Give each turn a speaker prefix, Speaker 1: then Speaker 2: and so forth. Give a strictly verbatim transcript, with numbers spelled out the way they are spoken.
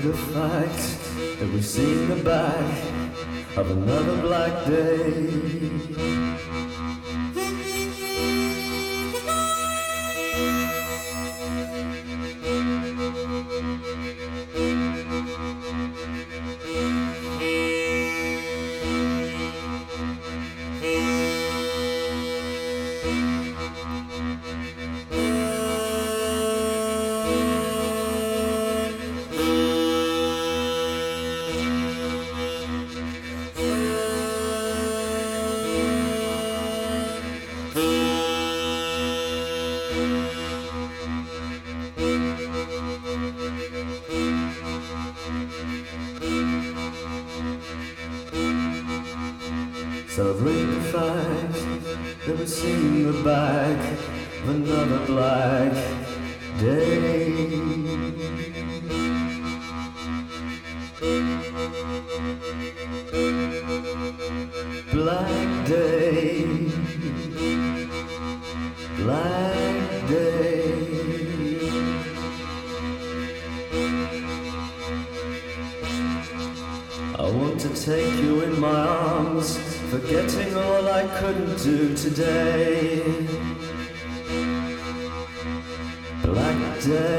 Speaker 1: the fact that we've seen the back of another black day. Celebrate the fact that we've seen the back of another black day. Black day, black day. I want to take you in my arms, forgetting all I couldn't do today. Black day.